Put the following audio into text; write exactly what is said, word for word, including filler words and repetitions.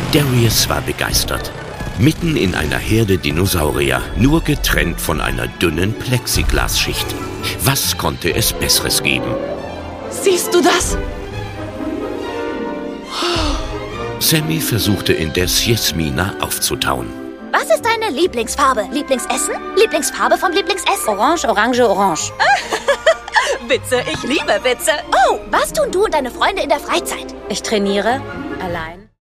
Darius war begeistert. Mitten in einer Herde Dinosaurier, nur getrennt von einer dünnen Plexiglasschicht. Was konnte es Besseres geben? Siehst du das? Sammy versuchte indes Jasmina aufzutauen. Was ist deine Lieblingsfarbe? Lieblingsessen? Lieblingsfarbe vom Lieblingsessen? Orange, Orange, Orange. Witze, ich liebe Witze. Oh, was tun du und deine Freunde in der Freizeit? Ich trainiere allein.